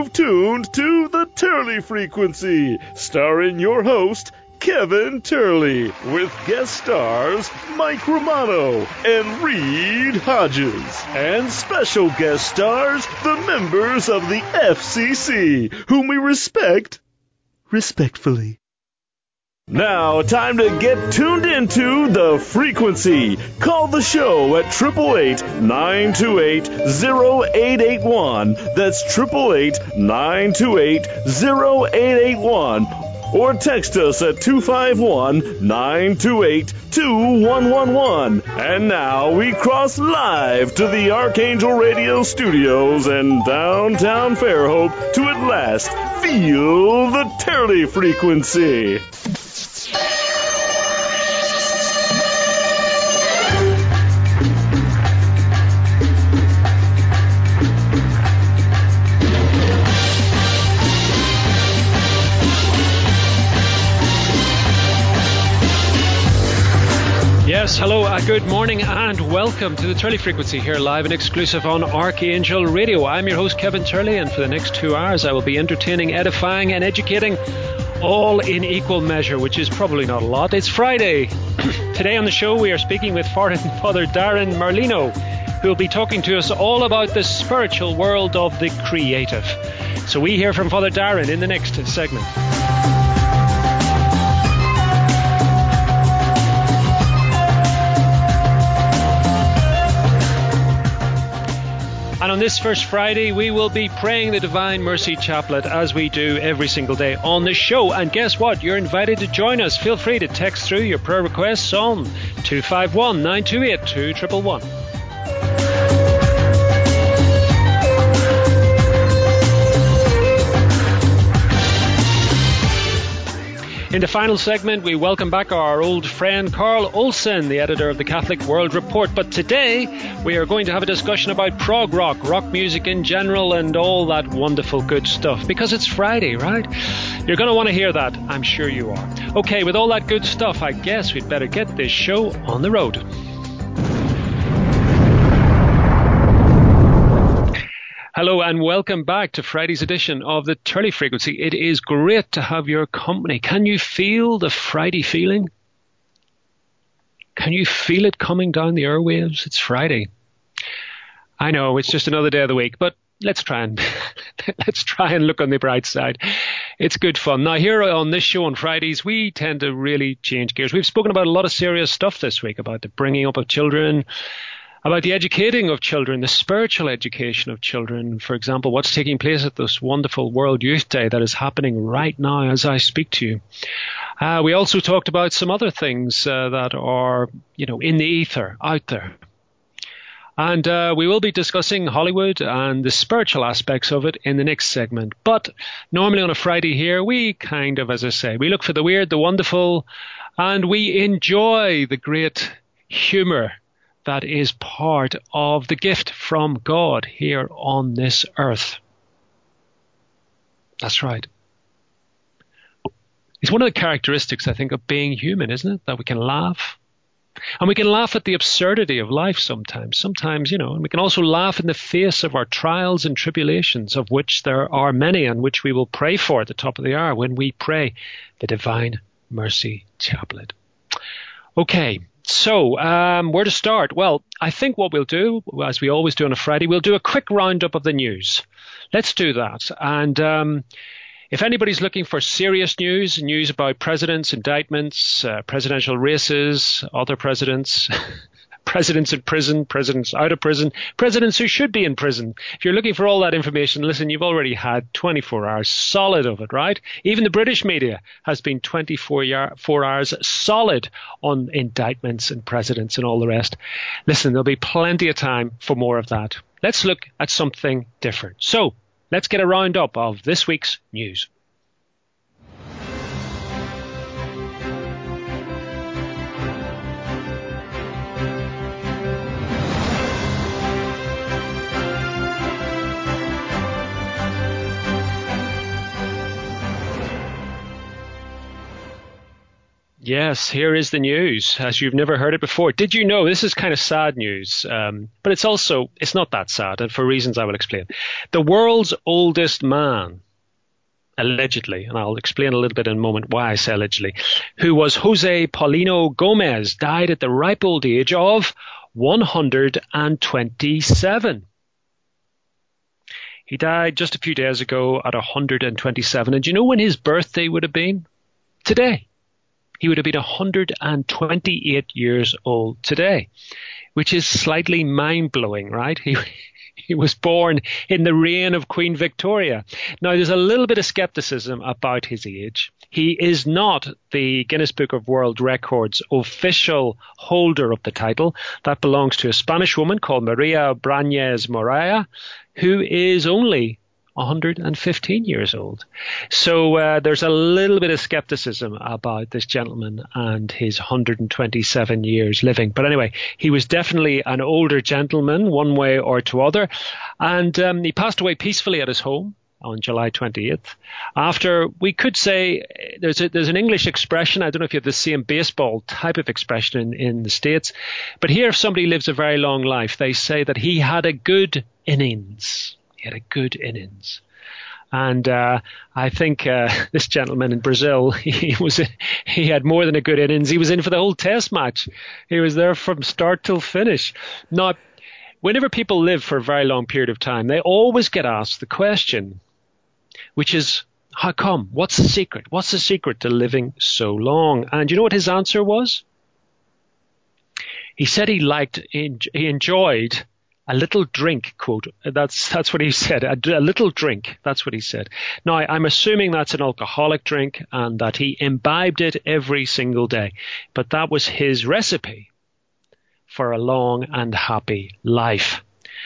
You've tuned to the Turley Frequency, starring your host, Kevin Turley, with guest stars Mike Romano and Reed Hodges, and special guest stars, the members of the FCC, whom we respect respectfully. Now, time to get tuned into the Frequency. Call the show at 888-928-0881. That's 888-928-0881. Or text us at 251-928-2111. And now we cross live to the Archangel Radio Studios in downtown Fairhope to at last feel the Turley Frequency. Yes, hello, good morning and welcome to the Turley Frequency here live and exclusive on Archangel Radio. I'm your host Kevin Turley, and for the next 2 hours I will be entertaining, edifying and educating all in equal measure, which is probably not a lot. It's Friday. Today on the show we are speaking with Father Darren Merlino, who will be talking to us all about the spiritual world of the creative. So we hear from Father Darren in the next segment. And on this first Friday, we will be praying the Divine Mercy Chaplet as we do every single day on the show. And guess what? You're invited to join us. Feel free to text through your prayer requests on 251-928-2111. In the final segment, we welcome back our old friend Carl Olsen, the editor of the Catholic World Report. But today, we are going to have a discussion about prog rock, rock music in general, and all that wonderful good stuff. Because it's Friday, right? You're going to want to hear that. I'm sure you are. Okay, with all that good stuff, I guess we'd better get this show on the road. Hello and welcome back to Friday's edition of the Turley Frequency. It is great to have your company. Can you feel the Friday feeling? Can you feel it coming down the airwaves? It's Friday. I know it's just another day of the week, but let's try and look on the bright side. It's good fun. Now here on this show on Fridays, we tend to really change gears. We've spoken about a lot of serious stuff this week, about the bringing up of children, about the educating of children, the spiritual education of children. For example, what's taking place at this wonderful World Youth Day that is happening right now as I speak to you. We also talked about some other things that are, in the ether, out there. And we will be discussing Hollywood and the spiritual aspects of it in the next segment. But normally on a Friday here, we kind of, as I say, we look for the weird, the wonderful, and we enjoy the great humor that is part of the gift from God here on this earth. That's right. It's one of the characteristics, I think, of being human, isn't it? That we can laugh. And we can laugh at the absurdity of life sometimes. Sometimes, and we can also laugh in the face of our trials and tribulations, of which there are many, and which we will pray for at the top of the hour when we pray the Divine Mercy Chaplet. Okay. So, where to start? Well, I think what we'll do, as we always do on a Friday, we'll do a quick roundup of the news. Let's do that. And if anybody's looking for serious news about presidents, indictments, presidential races, other presidents, presidents in prison, presidents out of prison, presidents who should be in prison. If you're looking for all that information, listen, you've already had 24 hours solid of it, right? Even the British media has been 24 hours solid on indictments and presidents and all the rest. Listen, there'll be plenty of time for more of that. Let's look at something different. So let's get a roundup of this week's news. Yes, here is the news, as you've never heard it before. Did you know, this is kind of sad news, but it's not that sad, and for reasons I will explain. The world's oldest man, allegedly, and I'll explain a little bit in a moment why I say allegedly, who was Jose Paulino Gomez, died at the ripe old age of 127. He died just a few days ago at 127. And do you know when his birthday would have been? Today. He would have been 128 years old today, which is slightly mind-blowing, right? He was born in the reign of Queen Victoria. Now, there's a little bit of skepticism about his age. He is not the Guinness Book of World Records official holder of the title. That belongs to a Spanish woman called Maria Brañez Moraya, who is only 115 years old. So there's a little bit of skepticism about this gentleman and his 127 years living. But anyway, he was definitely an older gentleman, one way or to other. And he passed away peacefully at his home on July 28th. After, we could say, there's an English expression, I don't know if you have the same baseball type of expression in the States, but here if somebody lives a very long life, they say that he had a good innings. He had a good innings. And I think this gentleman in Brazil, he had more than a good innings. He was in for the whole test match. He was there from start till finish. Now, whenever people live for a very long period of time, they always get asked the question, which is, how come? What's the secret? What's the secret to living so long? And you know what his answer was? He said he enjoyed a little drink, quote. That's what he said. A little drink. That's what he said. Now, I'm assuming that's an alcoholic drink and that he imbibed it every single day. But that was his recipe for a long and happy life.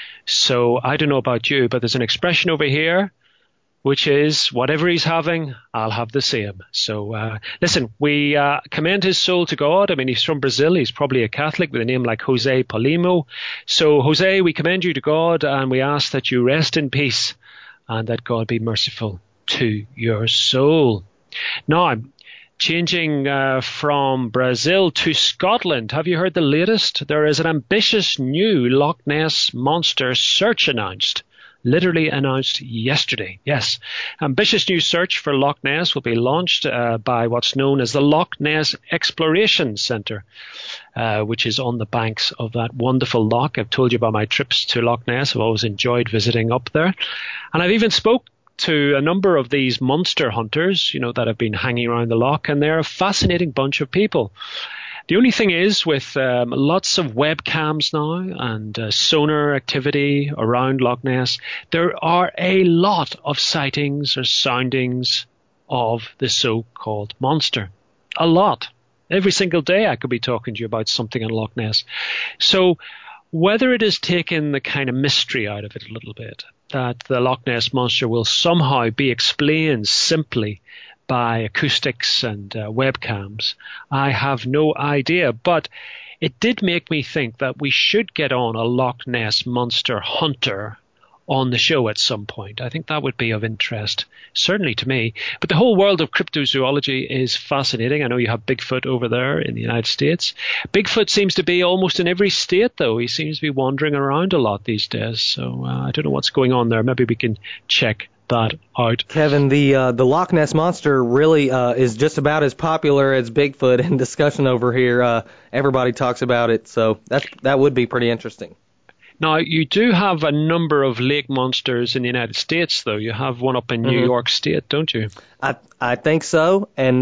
So I don't know about you, but there's an expression over here, which is, whatever he's having, I'll have the same. So listen, we commend his soul to God. I mean, he's from Brazil. He's probably a Catholic with a name like Jose Paulino. So, Jose, we commend you to God, and we ask that you rest in peace and that God be merciful to your soul. Now, changing from Brazil to Scotland. Have you heard the latest? There is an ambitious new Loch Ness Monster search announced. Literally announced yesterday. Yes. Ambitious new search for Loch Ness will be launched by what's known as the Loch Ness Exploration Centre, which is on the banks of that wonderful loch. I've told you about my trips to Loch Ness. I've always enjoyed visiting up there. And I've even spoke to a number of these monster hunters, that have been hanging around the loch, and they're a fascinating bunch of people. The only thing is, with lots of webcams now and sonar activity around Loch Ness, there are a lot of sightings or soundings of the so-called monster. A lot. Every single day I could be talking to you about something in Loch Ness. So whether it has taken the kind of mystery out of it a little bit, that the Loch Ness Monster will somehow be explained simply by acoustics and webcams, I have no idea. But it did make me think that we should get on a Loch Ness Monster hunter on the show at some point. I think that would be of interest, certainly to me. But the whole world of cryptozoology is fascinating. I know you have Bigfoot over there in the United States. Bigfoot seems to be almost in every state, though. He seems to be wandering around a lot these days. So I don't know what's going on there. Maybe we can check that out. Kevin, the Loch Ness Monster really is just about as popular as Bigfoot in discussion over here. Everybody talks about it, so that would be pretty interesting. Now, you do have a number of lake monsters in the United States, though. You have one up in New York State, don't you? I think so, and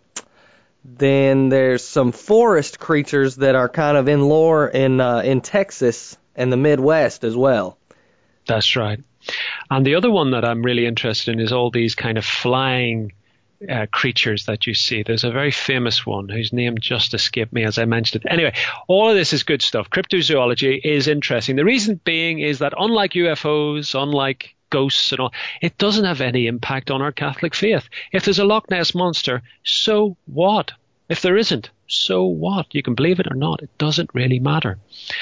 then there's some forest creatures that are kind of in lore in Texas and the Midwest as well. That's right. And the other one that I'm really interested in is all these kind of flying creatures that you see. There's a very famous one whose name just escaped me as I mentioned it. Anyway, all of this is good stuff. Cryptozoology is interesting. The reason being is that unlike UFOs, unlike ghosts and all, it doesn't have any impact on our Catholic faith. If there's a Loch Ness Monster, so what? If there isn't, so what? You can believe it or not. It doesn't really matter.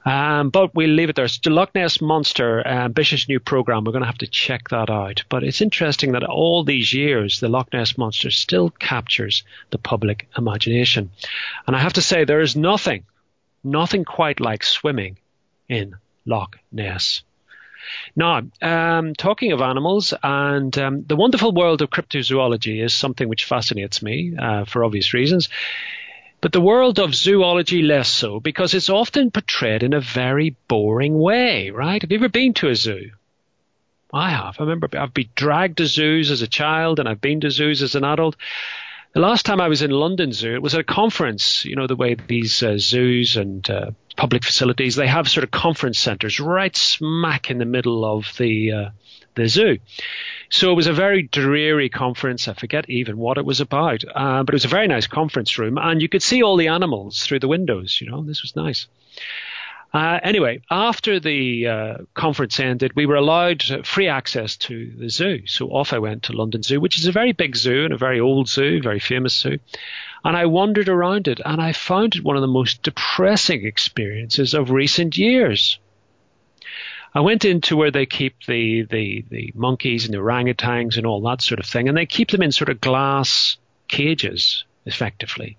But we'll leave it there. It's the Loch Ness Monster, ambitious new program. We're going to have to check that out. But it's interesting that all these years, the Loch Ness Monster still captures the public imagination. And I have to say, there is nothing quite like swimming in Loch Ness. Now, talking of animals, and the wonderful world of cryptozoology is something which fascinates me for obvious reasons. But the world of zoology less so, because it's often portrayed in a very boring way, right? Have you ever been to a zoo? I have. I remember I've been dragged to zoos as a child, and I've been to zoos as an adult. The last time I was in London Zoo, it was at a conference. You know, the way these zoos and public facilities, they have sort of conference centres right smack in the middle of the zoo. So it was a very dreary conference. I forget even what it was about, but it was a very nice conference room, and you could see all the animals through the windows. You know, this was nice. Anyway, after the conference ended, we were allowed free access to the zoo. So off I went to London Zoo, which is a very big zoo and a very old zoo, very famous zoo. And I wandered around it, and I found it one of the most depressing experiences of recent years. I went into where they keep the monkeys and the orangutans and all that sort of thing, and they keep them in sort of glass cages, effectively.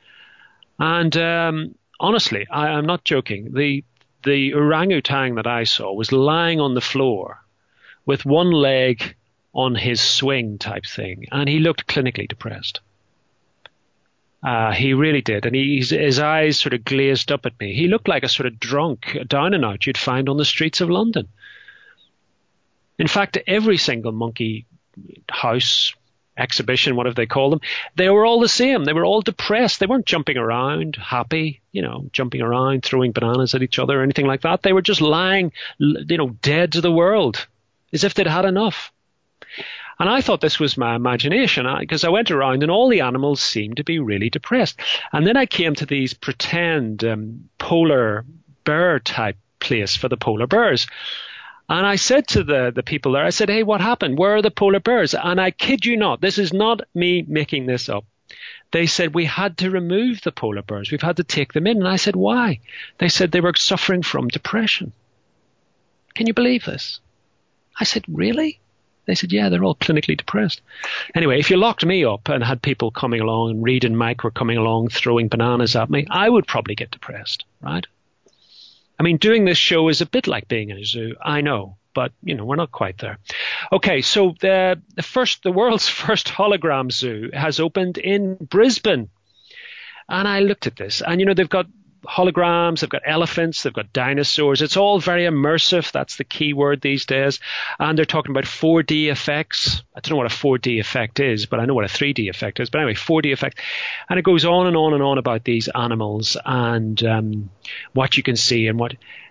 And honestly, I'm not joking. The orangutan that I saw was lying on the floor with one leg on his swing type thing, and he looked clinically depressed. He really did. And his eyes sort of glazed up at me. He looked like a sort of drunk, down and out you'd find on the streets of London. In fact, every single monkey house, exhibition, whatever they call them, they were all the same. They were all depressed. They weren't jumping around, happy, jumping around, throwing bananas at each other or anything like that. They were just lying, dead to the world, as if they'd had enough. And I thought this was my imagination, because I went around and all the animals seemed to be really depressed. And then I came to these pretend polar bear type place for the polar bears. And I said to the people there, I said, hey, what happened? Where are the polar bears? And I kid you not, this is not me making this up. They said, we had to remove the polar bears. We've had to take them in. And I said, why? They said they were suffering from depression. Can you believe this? I said, really? They said, yeah, they're all clinically depressed. Anyway, if you locked me up and had people coming along, and Reed and Mike were coming along throwing bananas at me, I would probably get depressed, right? I mean, doing this show is a bit like being in a zoo, I know, but, we're not quite there. Okay, so the world's first hologram zoo has opened in Brisbane. And I looked at this, and, they've got holograms, they've got elephants, they've got dinosaurs. It's all very immersive. That's the key word these days. And they're talking about 4D effects. I don't know what a 4D effect is, but I know what a 3D effect is. But anyway, 4D effect. And it goes on and on and on about these animals and what you can see and what,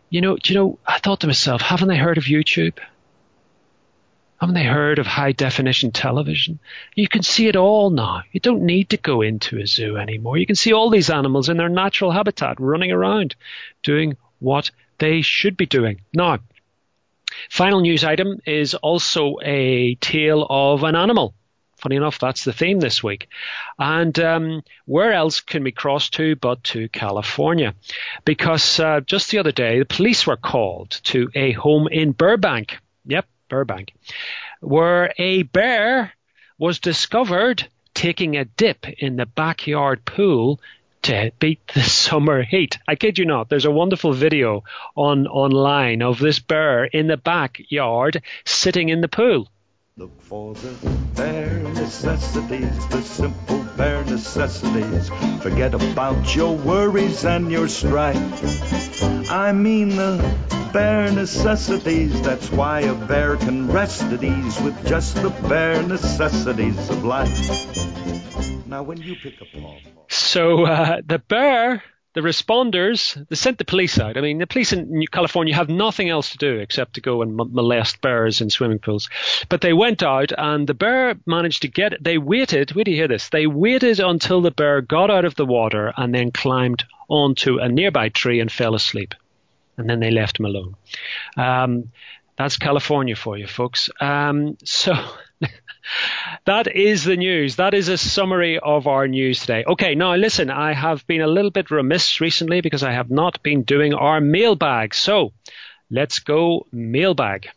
I thought to myself, haven't they heard of YouTube? Haven't they heard of high definition television? You can see it all now. You don't need to go into a zoo anymore. You can see all these animals in their natural habitat running around doing what they should be doing. Now, final news item is also a tale of an animal. Funny enough, that's the theme this week. And where else can we cross to but to California? Because just the other day, the police were called to a home in Burbank. Yep. Burbank, where a bear was discovered taking a dip in the backyard pool to beat the summer heat. I kid you not. There's a wonderful video online of this bear in the backyard sitting in the pool. Look for the bare necessities, the simple bare necessities. Forget about your worries and your strife. I mean the bare necessities. That's why a bear can rest at ease with just the bare necessities of life. Now when you pick a paw. So the bear, the responders, they sent the police out. I mean, the police in California have nothing else to do except to go and molest bears in swimming pools. But they went out and the bear managed to get it. They waited. Wait till you hear this. They waited until the bear got out of the water and then climbed onto a nearby tree and fell asleep. And then they left him alone. That's California for you, folks. So That is the news. That is a summary of our news today. Okay, now listen, I have been a little bit remiss recently because I have not been doing our mailbag. So let's go mailbag.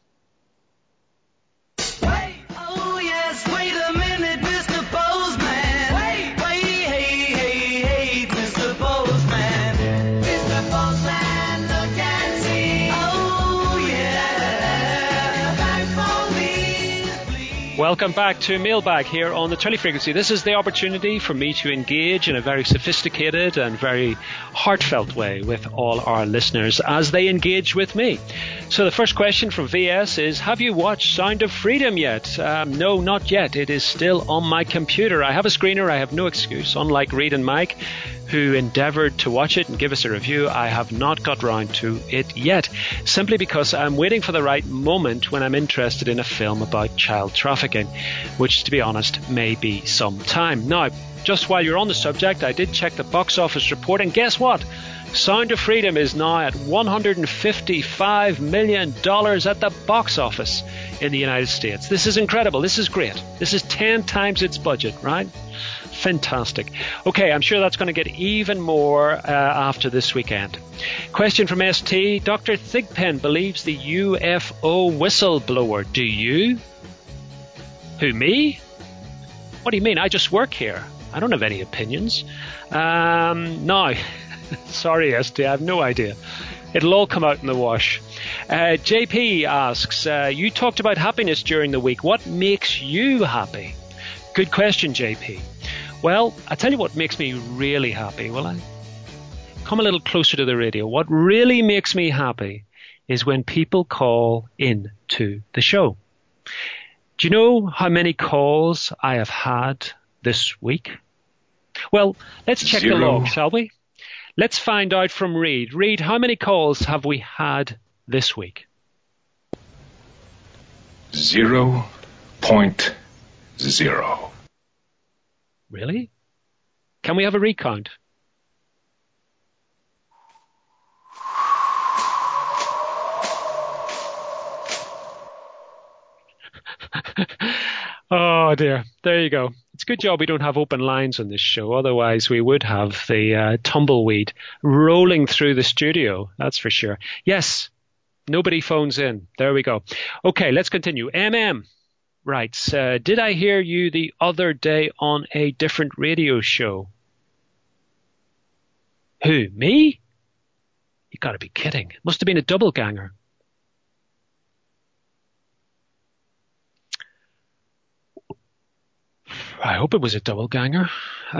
Welcome back to Mailbag here on the Trilly Frequency. This is the opportunity for me to engage in a very sophisticated and very heartfelt way with all our listeners as they engage with me. So the first question from VS is, have you watched Sound of Freedom yet? No, not yet. It is still on my computer. I have a screener. I have no excuse. Unlike Reed and Mike, who endeavoured to watch it and give us a review, I have not got round to it yet, simply because I'm waiting for the right moment when I'm interested in a film about child trafficking, which, to be honest, may be some time. Now, just while you're on the subject, I did check the box office report, and guess what? Sound of Freedom is now at $155 million at the box office in the United States. This is incredible. This is great. This is 10 times its budget, right? Fantastic. Okay, I'm sure that's going to get even more after this weekend. Question from ST. Dr. Thigpen believes the UFO whistleblower. Do you? Who, me? What do you mean? I just work here. I don't have any opinions. No. Sorry, ST, I have no idea. It'll all come out in the wash. JP asks, you talked about happiness during the week. What makes you happy? Good question, JP. Well, I tell you what makes me really happy. Well, I come a little closer to the radio. What really makes me happy is when people call in to the show. Do you know how many calls I have had this week? Well, let's check the log, shall we? Let's find out from Reed. Reed, how many calls have we had this week? 0.0. Really? Can we have a recount? Oh dear. There you go. It's a good job we don't have open lines on this show. Otherwise, we would have the tumbleweed rolling through the studio. That's for sure. Yes. Nobody phones in. There we go. Okay, let's continue. MM writes, did I hear you the other day on a different radio show? Who, me? You got to be kidding. Must have been a double ganger. I hope it was a double ganger.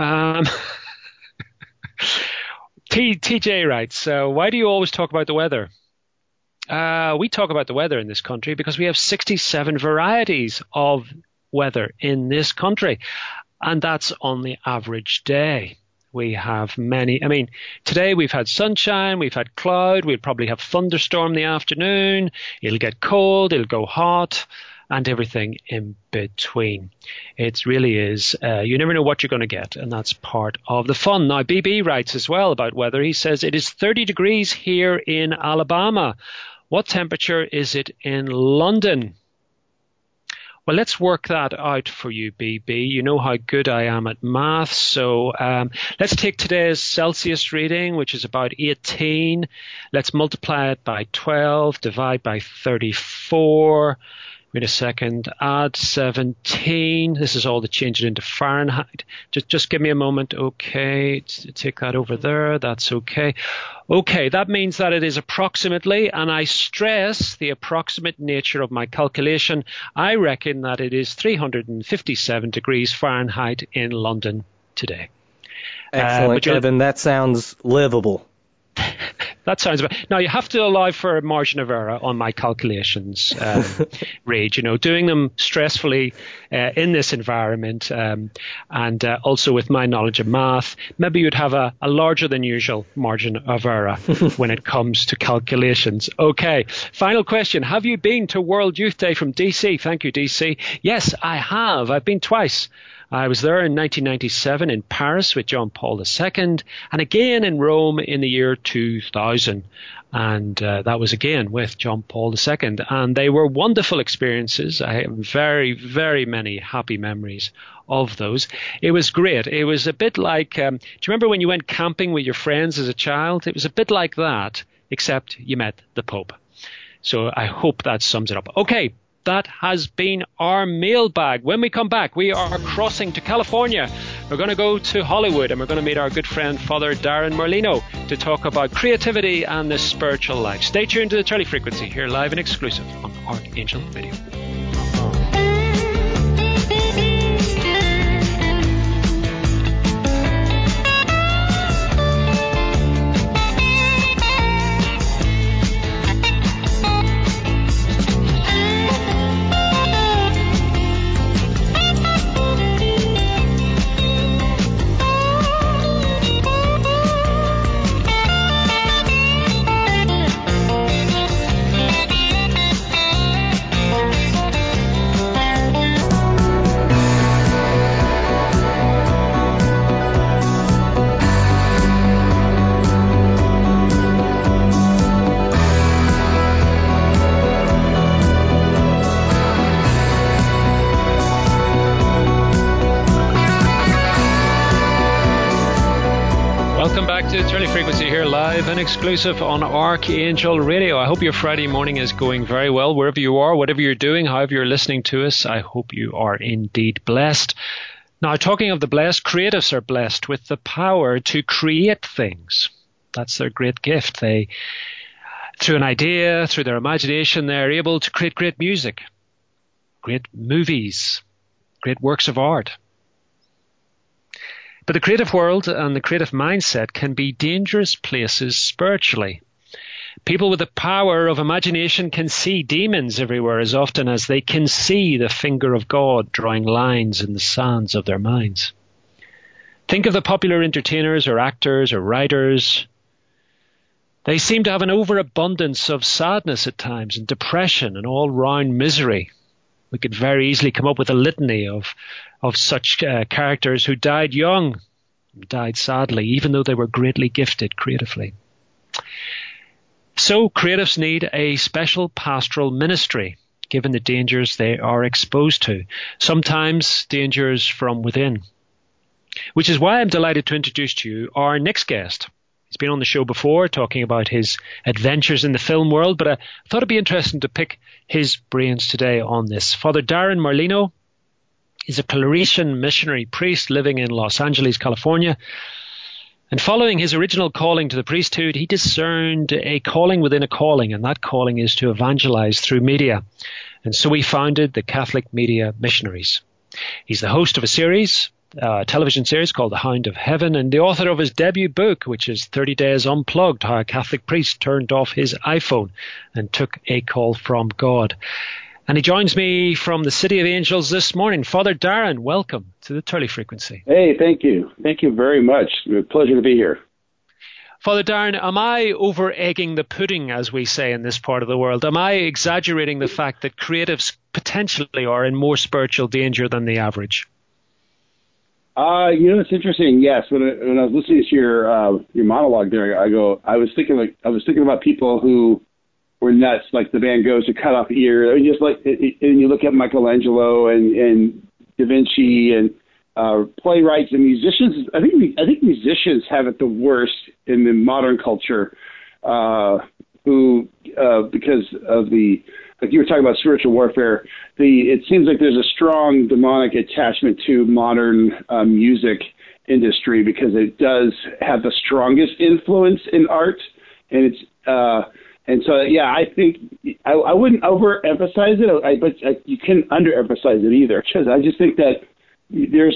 TJ writes, why do you always talk about the weather? We talk about the weather in this country because we have 67 varieties of weather in this country, and that's on the average day. We have many. I mean, today we've had sunshine, we've had cloud, we'll probably have thunderstorm in the afternoon. It'll get cold, it'll go hot, and everything in between. It really is. You never know what you're going to get, and that's part of the fun. Now, BB writes as well about weather. He says, it is 30 degrees here in Alabama. What temperature is it in London? Well, let's work that out for you, BB. You know how good I am at math. So let's take today's Celsius reading, which is about 18. Let's multiply it by 12, divide by 34. Wait a second, add 17. This is all to change it into Fahrenheit. Just give me a moment. Okay, take that over there. That's okay. Okay, that means that it is approximately, and I stress the approximate nature of my calculation, I reckon that it is 357 degrees Fahrenheit in London today. Excellent, Kevin. That sounds livable. That sounds about. Now, you have to allow for a margin of error on my calculations, Reid. You know, doing them stressfully in this environment and also with my knowledge of math, maybe you'd have a larger than usual margin of error when it comes to calculations. Okay, final question. Have you been to World Youth Day from DC? Thank you, DC. Yes, I have. I've been twice. I was there in 1997 in Paris with John Paul II, and again in Rome in the year 2000. And that was again with John Paul II. And they were wonderful experiences. I have very, very many happy memories of those. It was great. It was a bit like, do you remember when you went camping with your friends as a child? It was a bit like that, except you met the Pope. So I hope that sums it up. Okay, that has been our mailbag. When we come back, we are crossing to California. We're going to go to Hollywood, and we're going to meet our good friend, Father Darren Merlino, to talk about creativity and the spiritual life. Stay tuned to the Turley Frequency here live and exclusive on Archangel Radio. And exclusive on Archangel Radio. I hope your Friday morning is going very well wherever you are, whatever you're doing, however you're listening to us. I hope you are indeed blessed. Now, talking of the blessed, creatives are blessed with the power to create things. That's their great gift. They, through an idea, through their imagination, they're able to create great music, great movies, great works of art. But the creative world and the creative mindset can be dangerous places spiritually. People with the power of imagination can see demons everywhere as often as they can see the finger of God drawing lines in the sands of their minds. Think of the popular entertainers or actors or writers. They seem to have an overabundance of sadness at times and depression and all-round misery. We could very easily come up with a litany of such characters who died young, died sadly, even though they were greatly gifted creatively. So creatives need a special pastoral ministry, given the dangers they are exposed to, sometimes dangers from within. Which is why I'm delighted to introduce to you our next guest. He's been on the show before talking about his adventures in the film world, but I thought it'd be interesting to pick his brains today on this. Father Darren Merlino is a Claretian missionary priest living in Los Angeles, California. And following his original calling to the priesthood, he discerned a calling within a calling, and that calling is to evangelize through media. And so he founded the Catholic Media Missionaries. He's the host of a television series called The Hound of Heaven, and the author of his debut book, which is 30 Days Unplugged, How a Catholic Priest Turned Off His iPhone and Took a Call from God. And he joins me from the City of Angels this morning. Father Darren, welcome to the Turley Frequency. Hey, thank you. Thank you very much. It's a pleasure to be here. Father Darren, am I over-egging the pudding, as we say in this part of the world? Am I exaggerating the fact that creatives potentially are in more spiritual danger than the average? It's interesting. Yes, when I was listening to your monologue there, I was thinking about people who were nuts, like the Van Goghs who cut off ears. I mean, just like, and you look at Michelangelo and Da Vinci and playwrights and musicians. I think musicians have it the worst in the modern culture, because of the, like you were talking about spiritual warfare. It seems like there's a strong demonic attachment to modern music industry because it does have the strongest influence in art, and it's and so yeah, I think I wouldn't overemphasize it, but you can't underemphasize it either, because I just think that there's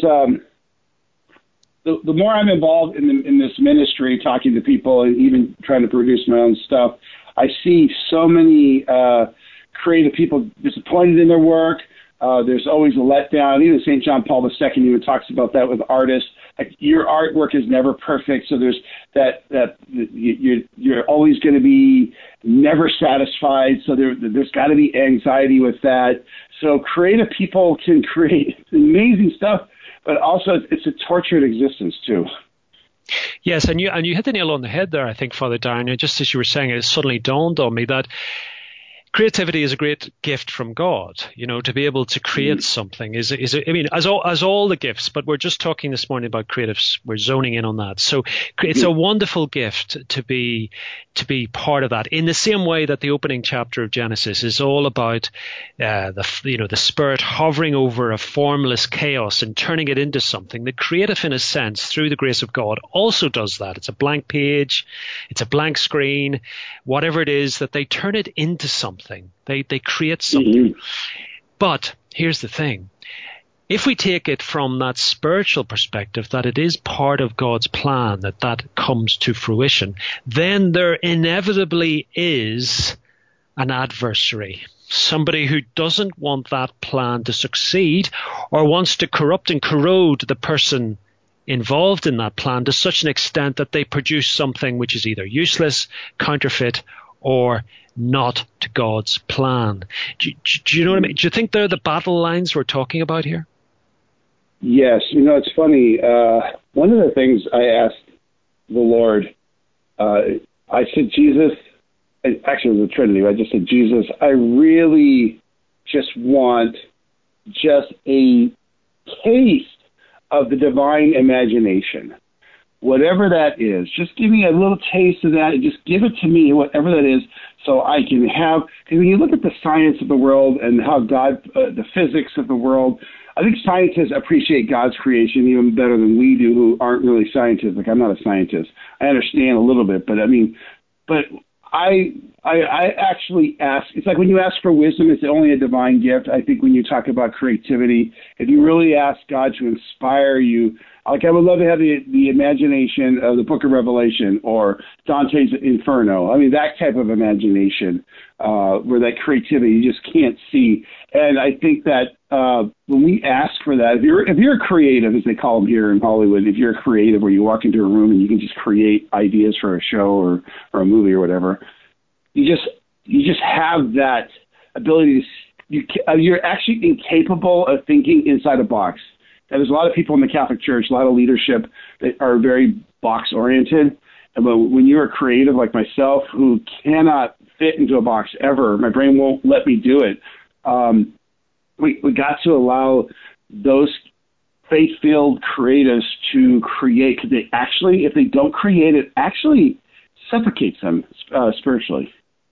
the more I'm involved in this ministry, talking to people and even trying to produce my own stuff, I see so many creative people disappointed in their work. There's always a letdown. Even St. John Paul II even talks about that with artists. Like, your artwork is never perfect, so there's that you're always going to be never satisfied. So there's got to be anxiety with that. So creative people can create amazing stuff, but also it's a tortured existence too. Yes, and you hit the nail on the head there, I think, Father Darren. Just as you were saying, it suddenly dawned on me that creativity is a great gift from God. To be able to create something is I mean, as all the gifts, but we're just talking this morning about creatives. We're zoning in on that. So it's a wonderful gift to be part of that. In the same way that the opening chapter of Genesis is all about the Spirit hovering over a formless chaos and turning it into something. The creative, in a sense, through the grace of God, also does that. It's a blank page, it's a blank screen, whatever it is, that they turn it into something. They create something. But here's the thing. If we take it from that spiritual perspective, that it is part of God's plan, that comes to fruition, then there inevitably is an adversary, somebody who doesn't want that plan to succeed or wants to corrupt and corrode the person involved in that plan to such an extent that they produce something which is either useless, counterfeit, or not to God's plan. Do you know what I mean? Do you think they're the battle lines we're talking about here? Yes. It's funny. One of the things I asked the Lord, I said, Jesus, actually it was the Trinity. I just said, Jesus, I really just want just a taste of the divine imagination. Whatever that is, just give me a little taste of that and just give it to me, whatever that is, so I can have, because when you look at the science of the world and how God, the physics of the world, I think scientists appreciate God's creation even better than we do, who aren't really scientists. Like, I'm not a scientist. I understand a little bit, but I actually ask, it's like when you ask for wisdom, it's only a divine gift. I think when you talk about creativity, if you really ask God to inspire you, like I would love to have the imagination of the Book of Revelation or Dante's Inferno. I mean, that type of imagination, where that creativity you just can't see. And I think that when we ask for that, if you're creative, as they call them here in Hollywood, if you're creative where you walk into a room and you can just create ideas for a show or a movie or whatever, you just have that ability to, you're actually incapable of thinking inside a box. And there's a lot of people in the Catholic Church, a lot of leadership that are very box-oriented. And when you're a creative like myself, who cannot fit into a box ever, my brain won't let me do it. We got to allow those faith-filled creatives to create, because they actually, if they don't create, it actually suffocates them spiritually.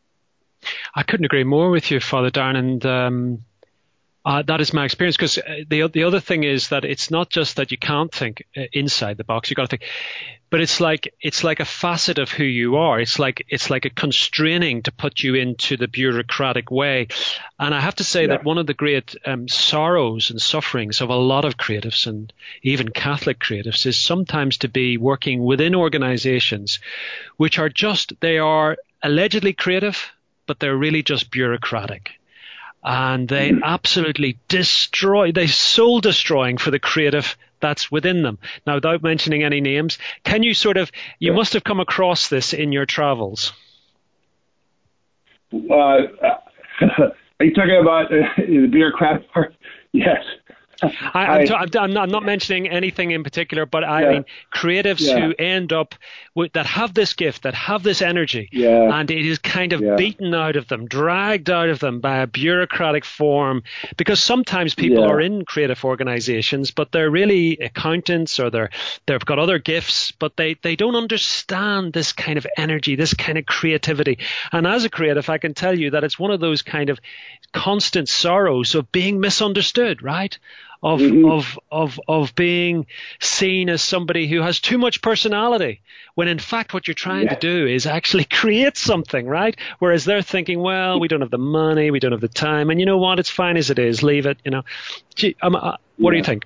I couldn't agree more with you, Father Darren, and that is my experience, because the other thing is that it's not just that you can't think inside the box. You got to think, but it's like a facet of who you are. It's like a constraining to put you into the bureaucratic way. And I have to say that one of the great sorrows and sufferings of a lot of creatives, and even Catholic creatives, is sometimes to be working within organizations which are they are allegedly creative, but they're really just bureaucratic. And they absolutely they're soul destroying for the creative that's within them. Now, without mentioning any names, can you you must have come across this in your travels. Are you talking about the bureaucratic part? Yes. I'm not mentioning anything in particular, but I mean creatives who end up that have this gift, that have this energy, and it is kind of beaten out of them, dragged out of them by a bureaucratic form, because sometimes people are in creative organizations, but they're really accountants, or they've got other gifts, but they don't understand this kind of energy, this kind of creativity. And as a creative, I can tell you that it's one of those kind of constant sorrows of being misunderstood, right? Of being seen as somebody who has too much personality, when in fact what you're trying to do is actually create something, right? Whereas they're thinking, well, we don't have the money, we don't have the time, and you know what, it's fine as it is, leave it, what do you think?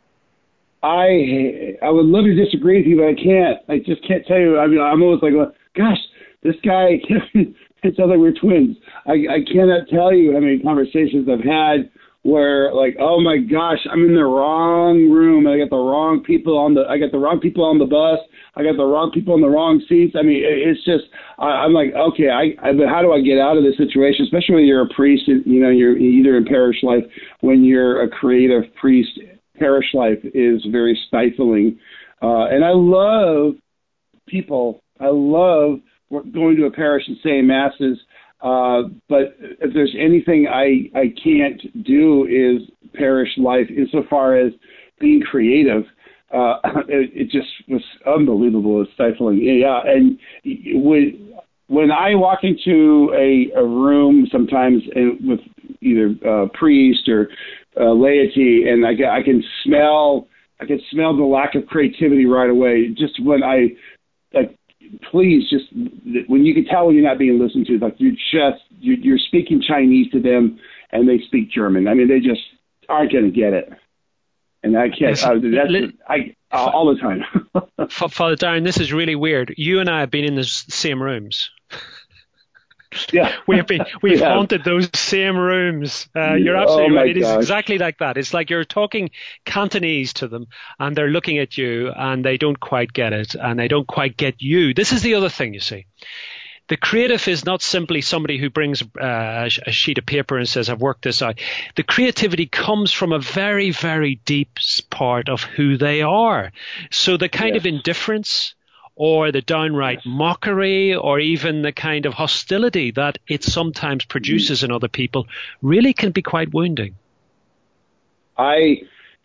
I would love to disagree with you, but I can't. I just can't tell you. I mean, I'm almost like, gosh, this guy, it sounds like we're twins. I cannot tell you how many conversations I've had where, like, oh my gosh, I'm in the wrong room. I got the wrong people on the bus. I got the wrong people in the wrong seats. I mean, it's just, I'm like, okay, but how do I get out of this situation? Especially when you're a priest, you're either in parish life, when you're a creative priest, parish life is very stifling. And I love people. I love going to a parish and saying masses. But if there's anything I can't do is parish life insofar as being creative. It just was unbelievable. It's stifling. Yeah. And when I walk into a room sometimes with either priest or laity, and I can smell the lack of creativity right away. Just when please, just when you can tell when you're not being listened to, like you're speaking Chinese to them and they speak German. I mean, they just aren't going to get it. And I can't. All the time. Father Darren, this is really weird. You and I have been in the same rooms. Yeah, we've haunted those same rooms. You're absolutely right. It is exactly like that. It's like you're talking Cantonese to them, and they're looking at you, and they don't quite get it, and they don't quite get you. This is the other thing, you see. The creative is not simply somebody who brings a sheet of paper and says, I've worked this out. The creativity comes from a very, very deep part of who they are. So the kind of indifference or the downright mockery or even the kind of hostility that it sometimes produces in other people really can be quite wounding. I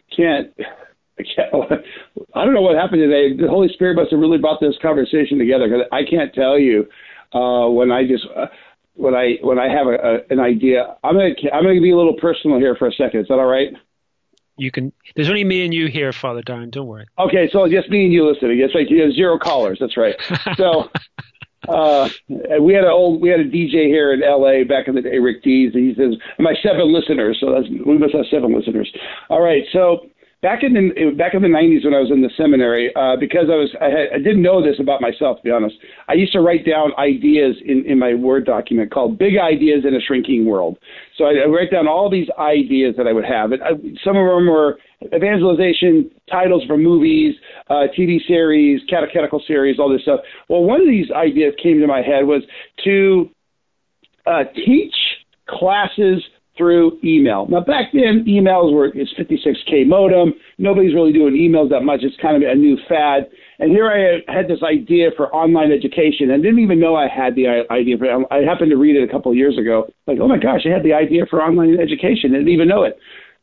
don't know what happened today. The Holy Spirit must have really brought this conversation together, because I can't tell you when I have an idea. I'm gonna be a little personal here for a second. Is that all right? You can. There's only me and you here, Father Darren. Don't worry. Okay, so just me and you listening. That's right. You have 0 callers. That's right. So we had a DJ here in L.A. back in the day, Rick Dees. He says my 7 listeners. So we must have 7 listeners. All right. So back in the 90s when I was in the seminary, because I didn't know this about myself, to be honest. I used to write down ideas in my Word document called Big Ideas in a Shrinking World. So I write down all these ideas that I would have. Some of them were evangelization, titles for movies, TV series, catechetical series, all this stuff. Well, one of these ideas came to my head was to teach classes through email. Now, back then, emails it's 56K modem. Nobody's really doing emails that much. It's kind of a new fad. And here I had this idea for online education and didn't even know I had the idea for it. I happened to read it a couple of years ago. Like, oh my gosh, I had the idea for online education. I didn't even know it.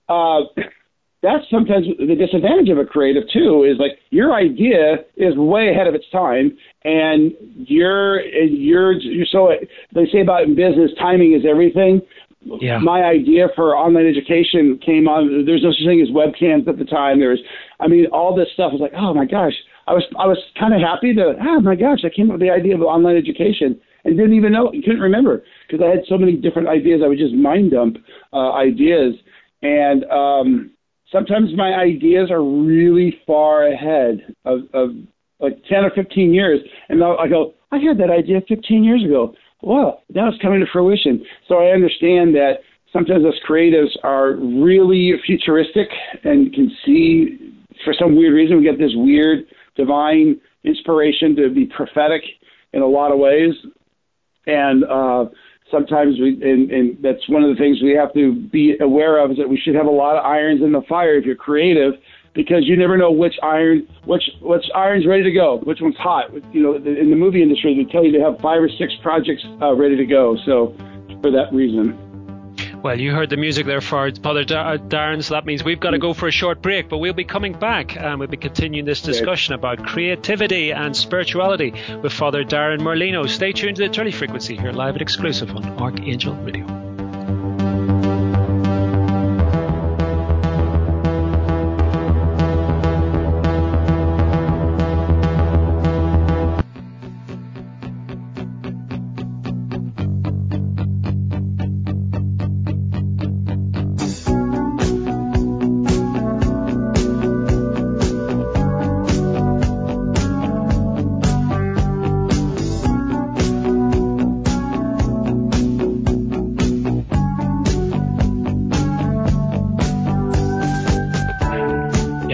That's sometimes the disadvantage of a creative too, is like your idea is way ahead of its time, and you're so they say about in business, timing is everything. Yeah. My idea for online education came on. There's no such thing as webcams at the time. All this stuff was like, oh my gosh. I was kind of happy oh my gosh, I came up with the idea of online education and didn't even know, couldn't remember, because I had so many different ideas. I would just mind dump ideas. And sometimes my ideas are really far ahead of like 10 or 15 years. And I go, I had that idea 15 years ago. Well, now it's coming to fruition. So I understand that sometimes us creatives are really futuristic and can see, for some weird reason, we get this weird divine inspiration to be prophetic in a lot of ways. And sometimes and that's one of the things we have to be aware of, is that we should have a lot of irons in the fire if you're creative, because you never know which iron's ready to go, which one's hot. You know, in the movie industry, they tell you to have 5 or 6 projects ready to go. So for that reason. Well, you heard the music there, Father Darren, so that means we've got to go for a short break, but we'll be coming back and we'll be continuing this discussion about creativity and spirituality with Father Darren Merlino. Stay tuned to the Turley Frequency here, live and exclusive on Archangel Radio.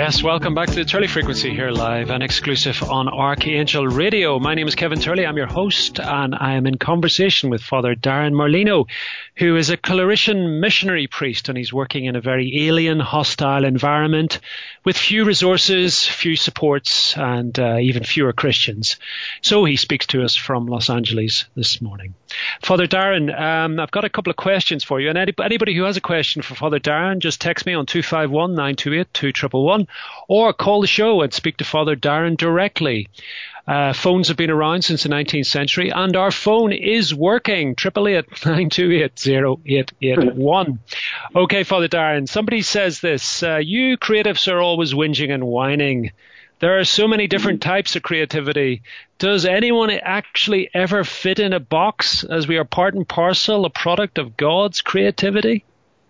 Yes, welcome back to the Turley Frequency here live and exclusive on Archangel Radio. My name is Kevin Turley. I'm your host, and I am in conversation with Father Darren Morlino, who is a Claretian missionary priest, and he's working in a very alien, hostile environment with few resources, few supports, and even fewer Christians. So he speaks to us from Los Angeles this morning. Father Darren, I've got a couple of questions for you, and anybody who has a question for Father Darren, just text me on 251-928-2111 or call the show and speak to Father Darren directly. Phones have been around since the 19th century, and our phone is working. 888-928-0881. Okay, Father Darren, somebody says this. You creatives are always whinging and whining. There are so many different types of creativity. Does anyone actually ever fit in a box, as we are part and parcel a product of God's creativity?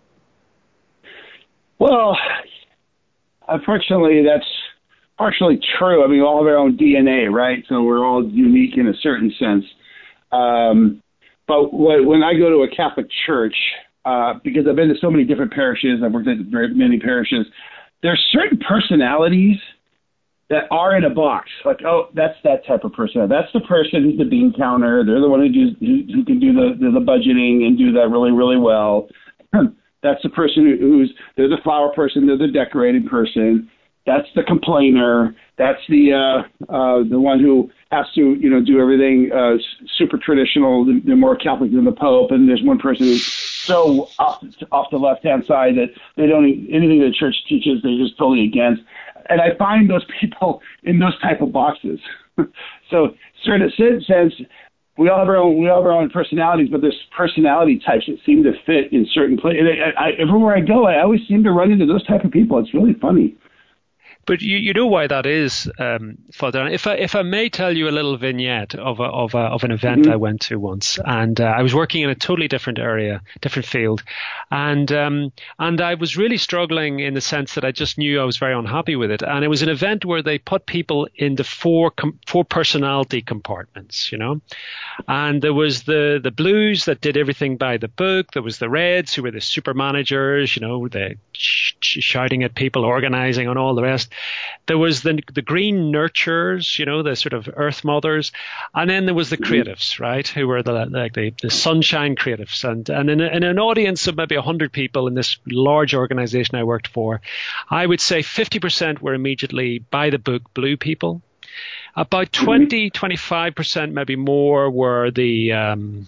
Well, unfortunately, that's partially true. I mean, we all have our own DNA, right? So we're all unique in a certain sense. But when I go to a Catholic church, because I've been to so many different parishes, I've worked at many parishes, there's certain personalities that are in a box. Like, oh, that's that type of person. That's the person who's the bean counter. They're the one who can do the budgeting and do that really, really well. That's the person they're the flower person. They're the decorating person. That's the complainer. That's the one who has to, do everything super traditional. They're more Catholic than the Pope. And there's one person who's so off the left-hand side that they don't anything the church teaches, they're just totally against. And I find those people in those type of boxes. So, in a certain sense, we all have our own personalities, but there's personality types that seem to fit in certain places. Everywhere I go, I always seem to run into those type of people. It's really funny. But you know why that is, Father. If I may tell you a little vignette of an event I went to once, and I was working in a totally different area, different field, and I was really struggling in the sense that I just knew I was very unhappy with it. And it was an event where they put people in the four personality compartments, and there was the blues that did everything by the book. There was the reds who were the super managers, the shouting at people, organizing, and all the rest. There was the green nurturers, the sort of earth mothers, and then there was the creatives, right, who were the sunshine creatives. And in an audience of maybe 100 people in this large organization I worked for, I would say 50% were immediately by the book blue people. About 25%, maybe more, were the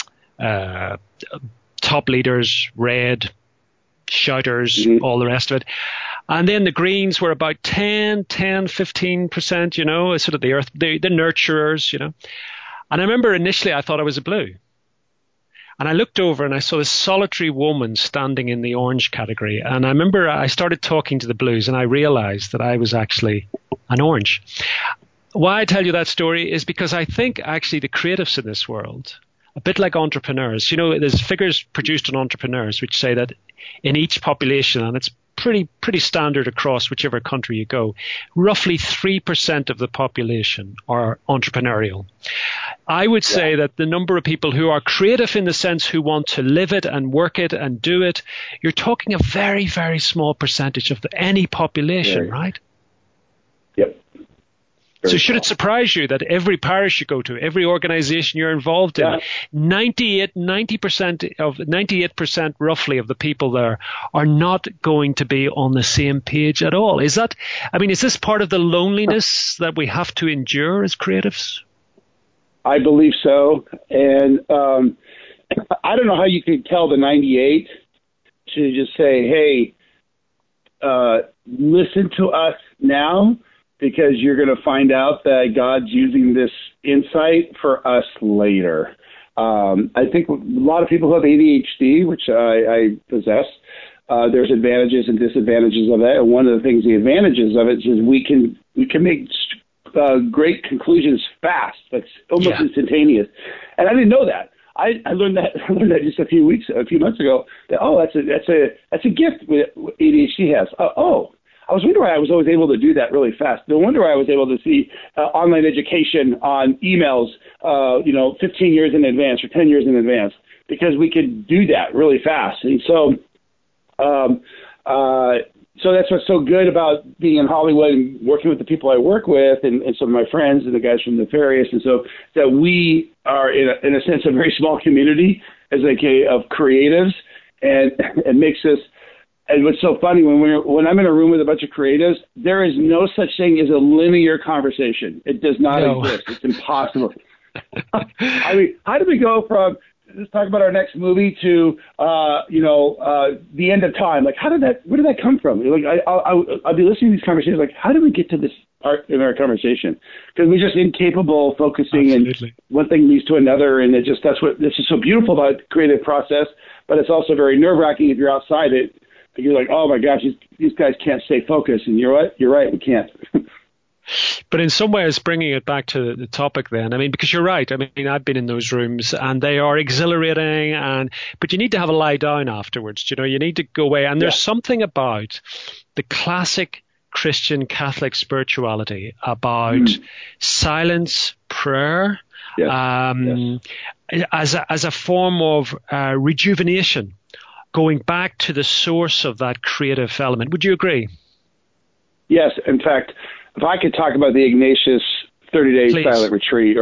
top leaders, red, shouters, all the rest of it. And then the greens were about 15%, sort of the earth, the nurturers, And I remember initially I thought I was a blue. And I looked over and I saw this solitary woman standing in the orange category. And I remember I started talking to the blues and I realized that I was actually an orange. Why I tell you that story is because I think actually the creatives in this world, a bit like entrepreneurs, there's figures produced on entrepreneurs which say that in each population, and it's pretty standard across whichever country you go, roughly 3% of the population are entrepreneurial. I would say that the number of people who are creative in the sense who want to live it and work it and do it, you're talking a very, very small percentage of any population, right? Yep. So should it surprise you that every parish you go to, every organization you're involved in, 98% roughly of the people there are not going to be on the same page at all? Is this part of the loneliness that we have to endure as creatives? I believe so. And I don't know how you could tell the 98 to just say, hey, listen to us now, because you're going to find out that God's using this insight for us later. I think a lot of people who have ADHD, which I possess, there's advantages and disadvantages of that. And one of the things, the advantages of it is we can make great conclusions fast. That's almost instantaneous. And I didn't know that. I learned that just a few months ago. That that's a gift that ADHD has. I was wondering why I was always able to do that really fast. No wonder why I was able to see online education on emails, 15 years in advance or 10 years in advance, because we could do that really fast. And so so that's what's so good about being in Hollywood and working with the people I work with and some of my friends and the guys from Nefarious. And so that we are, in a sense, a very small community as of creatives, and it makes us. And what's so funny, when I'm in a room with a bunch of creatives, there is no such thing as a linear conversation. It does not exist. It's impossible. I mean, how did we go from let's talk about our next movie to the end of time? Like, where did that come from? Like, I'll be listening to these conversations. Like, how did we get to this part in our conversation? Because we're just incapable of focusing, Absolutely. And one thing leads to another, and this is so beautiful about the creative process. But it's also very nerve wracking if you're outside it. You're like, oh my gosh, these guys can't stay focused, and you're right, we can't. But in some ways, bringing it back to the topic then, I mean, because you're right. I mean, I've been in those rooms and they are exhilarating, but you need to have a lie down afterwards. You need to go away. And there's something about the classic Christian Catholic spirituality about silence, prayer, as a form of rejuvenation, going back to the source of that creative element. Would you agree? Yes. In fact, if I could talk about the Ignatius 30-day silent retreat,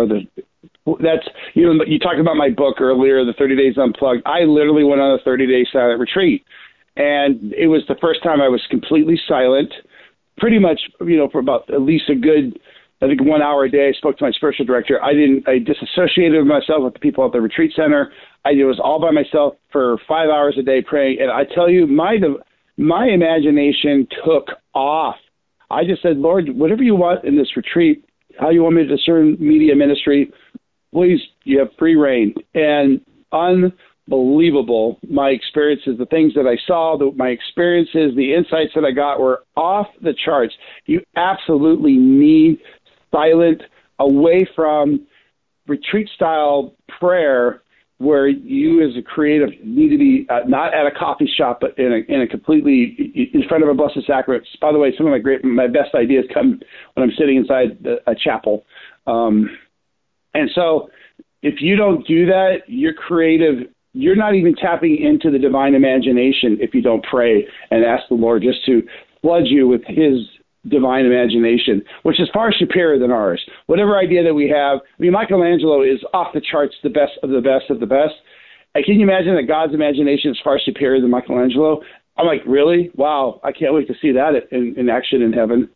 you talked about my book earlier, the 30 Days Unplugged. I literally went on a 30-day silent retreat, and it was the first time I was completely silent, pretty much, for about at least a good, I think 1 hour a day. I spoke to my spiritual director. I disassociated myself with the people at the retreat center. I was all by myself for 5 hours a day praying, and I tell you, my imagination took off. I just said, Lord, whatever you want in this retreat, how you want me to discern media ministry, please, you have free reign. And unbelievable, my experiences, the things that I saw, my experiences, the insights that I got were off the charts. You absolutely need silent, away from retreat-style prayer, where you as a creative need to be not at a coffee shop, but in a completely in front of a Blessed Sacrament. By the way, some of my best ideas come when I'm sitting inside a chapel. And so if you don't do that, you're creative. You're not even tapping into the divine imagination if you don't pray and ask the Lord just to flood you with his divine imagination, which is far superior than ours. Whatever idea that we have, I mean, Michelangelo is off the charts, the best of the best of the best. And can you imagine that God's imagination is far superior than Michelangelo? I'm like, really? Wow, I can't wait to see that in action in heaven.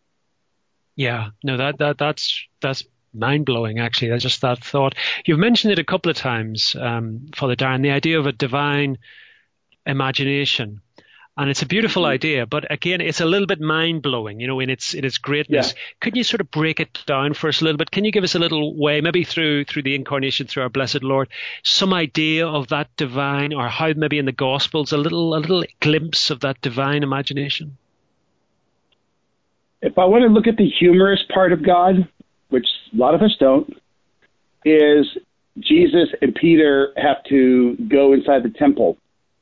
Yeah, no, that's mind-blowing, actually. That's just that thought. You've mentioned it a couple of times, Father Darren, the idea of a divine imagination. And it's a beautiful idea, but again, it's a little bit mind-blowing, in its greatness. Yeah. Could you sort of break it down for us a little bit? Can you give us a little way, maybe through the incarnation, through our blessed Lord, some idea of that divine, or how maybe in the Gospels, a little glimpse of that divine imagination? If I want to look at the humorous part of God, which a lot of us don't, is Jesus and Peter have to go inside the temple.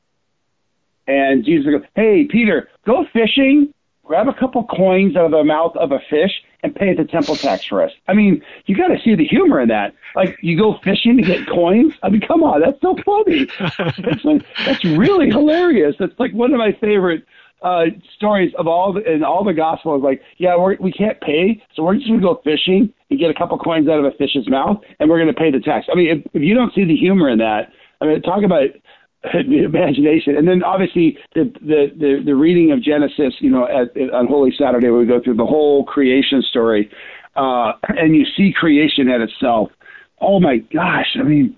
And Jesus goes, hey, Peter, go fishing, grab a couple coins out of the mouth of a fish, and pay the temple tax for us. I mean, you got to see the humor in that. Like, you go fishing to get coins? I mean, come on, that's so funny. That's really hilarious. That's like one of my favorite stories of all the Gospels. Like, yeah, we can't pay, so we're just going to go fishing and get a couple coins out of a fish's mouth, and we're going to pay the tax. I mean, if you don't see the humor in that, I mean, talk about the imagination. And then obviously the reading of Genesis, on Holy Saturday, where we go through the whole creation story, and you see creation at itself. Oh my gosh. I mean,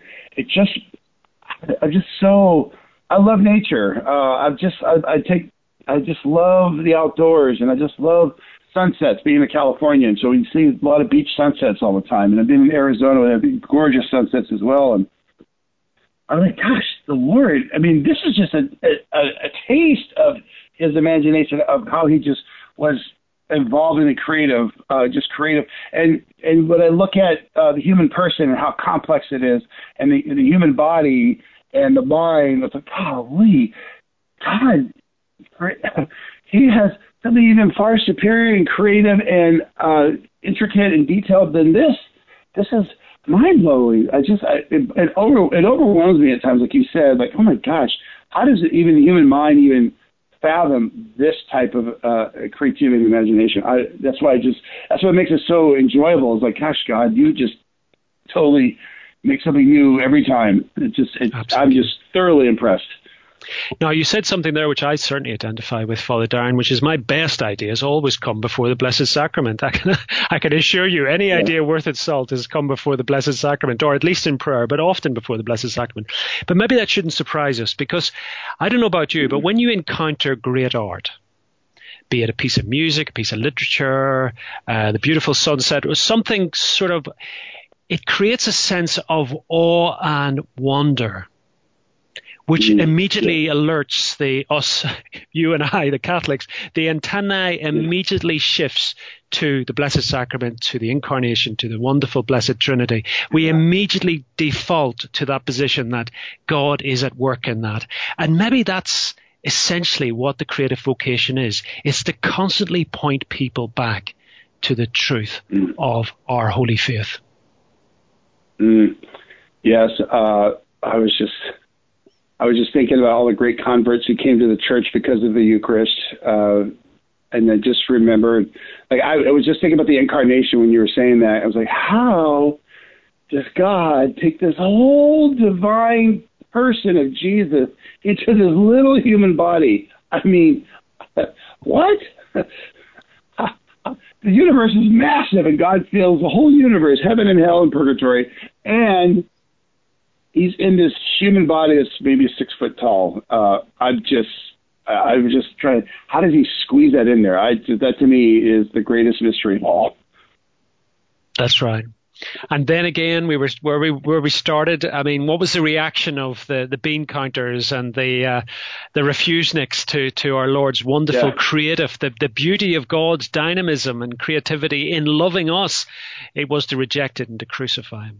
I love nature. I just love the outdoors, and I just love sunsets, being a Californian. So we see a lot of beach sunsets all the time. And I've been in Arizona, and have gorgeous sunsets as well. And I'm like, gosh, the Lord, I mean, this is just a taste of his imagination, of how he just was involved in the creative. And when I look at the human person and how complex it is, and the human body and the mind, it's like, golly, God, he has something even far superior and creative and intricate and detailed than this. This is mind-blowing. It overwhelms me at times, like you said, like, oh my gosh, how does the human mind even fathom this type of creativity and imagination. That's what makes it so enjoyable. It's like, gosh, God, you just totally make something new every time. I'm just thoroughly impressed. Now, you said something there which I certainly identify with, Father Darren, which is my best ideas always come before the Blessed Sacrament. I can assure you, any idea worth its salt has come before the Blessed Sacrament, or at least in prayer, but often before the Blessed Sacrament. But maybe that shouldn't surprise us, because I don't know about you, but when you encounter great art, be it a piece of music, a piece of literature, the beautiful sunset, or something sort of, it creates a sense of awe and wonder, which immediately alerts us, you and I, the Catholics, the antennae immediately shifts to the Blessed Sacrament, to the Incarnation, to the wonderful Blessed Trinity. We immediately default to that position that God is at work in that. And maybe that's essentially what the creative vocation is. It's to constantly point people back to the truth of our holy faith. Yes, I was just thinking about all the great converts who came to the church because of the Eucharist. And I just remembered, like, I was just thinking about the Incarnation when you were saying that. I was like, how does God take this whole divine person of Jesus into this little human body? I mean, what? The universe is massive, and God fills the whole universe, heaven and hell and purgatory, and he's in this human body that's maybe 6 foot tall. I'm just trying. How does he squeeze that in there? That to me is the greatest mystery of all. That's right. And then again, we were where we started. I mean, what was the reaction of the bean counters and the refuseniks to our Lord's wonderful creative, the beauty of God's dynamism and creativity in loving us? It was to reject it and to crucify him.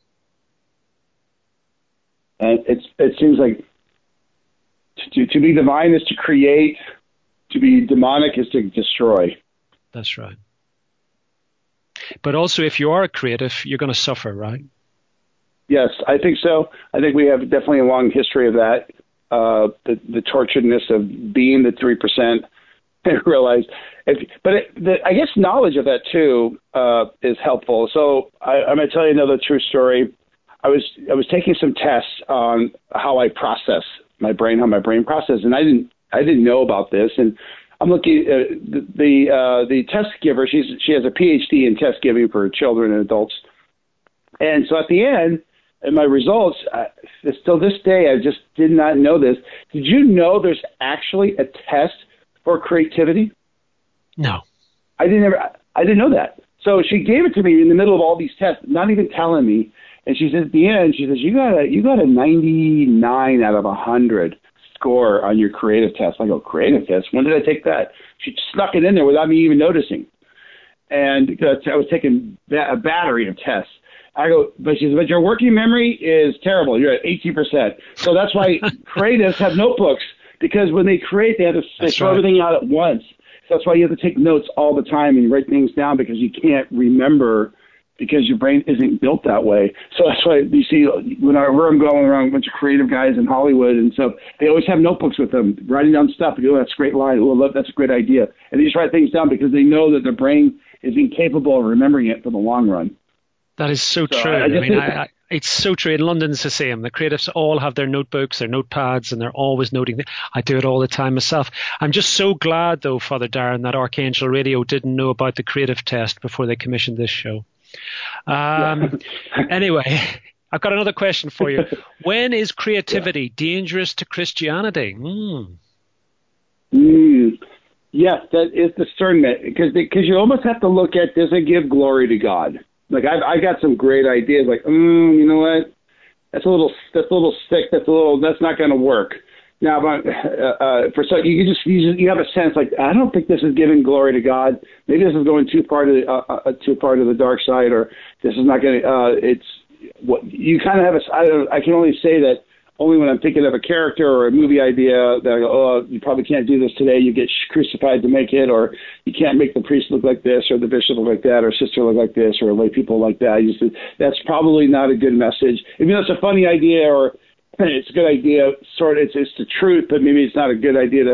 And it seems like to be divine is to create, to be demonic is to destroy. That's right. But also, if you are a creative, you're going to suffer, right? Yes, I think so. I think we have definitely a long history of that. The torturedness of being the 3%. I realize, I guess knowledge of that too is helpful. So I'm going to tell you another true story. I was taking some tests on how I process my brain, how my brain processes, and I didn't know about this. And I'm looking the test giver. She has a PhD in test giving for children and adults. And so at the end, in my results, still this day, I just did not know this. Did you know there's actually a test for creativity? No, I didn't know that. So she gave it to me in the middle of all these tests, not even telling me. And she says at the end, she says, you got a 99 out of 100 score on your creative test. I go, creative test? When did I take that? She snuck it in there without me even noticing. And I was taking a battery of tests. I go, but she says, but your working memory is terrible. You're at 18%. So that's why creatives have notebooks, because when they create, they throw everything out at once. So that's why you have to take notes all the time and write things down, because you can't remember, because your brain isn't built that way. So that's why you see whenever I'm going around a bunch of creative guys in Hollywood, and so they always have notebooks with them, writing down stuff. You go, that's a great line. Oh, that's a great idea. And they just write things down because they know that their brain is incapable of remembering it for the long run. That is so true. It's so true. In London, it's the same. The creatives all have their notebooks, their notepads, and they're always noting. I do it all the time myself. I'm just so glad, though, Father Darren, that Archangel Radio didn't know about the creative test before they commissioned this show. Anyway, I've got another question for you. When is creativity dangerous to Christianity? Yes, that is discernment, because you almost have to look at, does it give glory to God? Like I got some great ideas, like you know what, that's a little sick. That's not going to work. Now, for some, you have a sense like, I don't think this is giving glory to God. Maybe this is going too far to the dark side, or this is not going to. It's what you kind of have. I can only say that only when I'm thinking of a character or a movie idea that I go, oh, you probably can't do this today. You get crucified to make it, or you can't make the priest look like this, or the bishop look like that, or sister look like this, or lay people like that. That's probably not a good message. Even though it's a funny idea, or it's a good idea, it's the truth, but maybe it's not a good idea to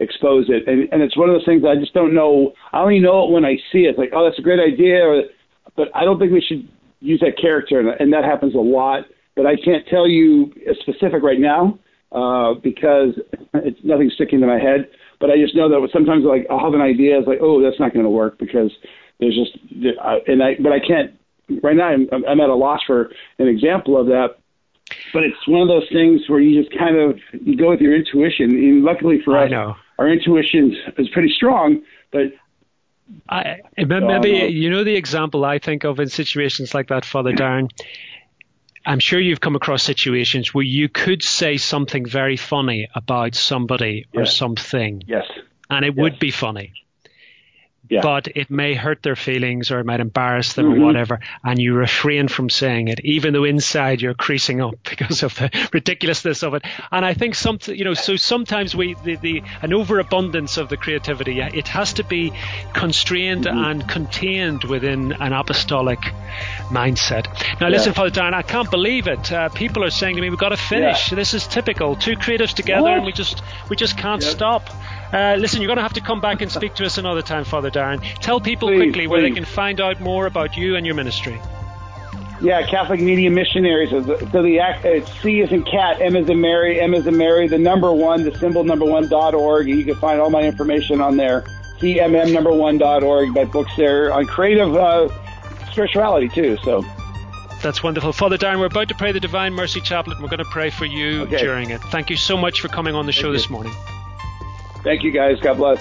expose it. And it's one of those things I just don't know. I only know it when I see it. It's like, oh, that's a great idea, but I don't think we should use that character, and that happens a lot. But I can't tell you a specific right now because it's nothing's sticking to my head. But I just know that sometimes like I'll have an idea. It's like, oh, that's not going to work because there's just but I can't right now. I'm at a loss for an example of that. But it's one of those things where you just kind of you go with your intuition. And luckily for us, our intuition is pretty strong. But maybe you know the example I think of in situations like that, Father Darren. I'm sure you've come across situations where you could say something very funny about somebody or something. Yes. And it would be funny. Yeah. But it may hurt their feelings or it might embarrass them or whatever, and you refrain from saying it, even though inside you're creasing up because of the ridiculousness of it. And I think so sometimes an overabundance of the creativity, it has to be constrained and contained within an apostolic mindset. Now, listen, Father Darren, I can't believe it. People are saying to me, we've got to finish. Yeah. This is typical. Two creatives together, and we just can't stop. Listen, you're going to have to come back and speak to us another time, Father Darren. Tell people quickly where they can find out more about you and your ministry. Yeah, Catholic Media Missionaries. So the C is in cat, M is in Mary, M is in Mary, the number one, the symbol number one.org. You can find all my information on there. CMM number one.org. My books there on creative spirituality too. So that's wonderful. Father Darren, we're about to pray the Divine Mercy Chaplet. We're going to pray for you during it. Thank you so much for coming on the show this morning. Thank you, guys. God bless.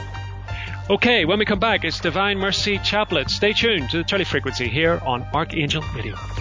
Okay, when we come back, it's Divine Mercy Chaplet. Stay tuned to the Turley Frequency here on Archangel Radio.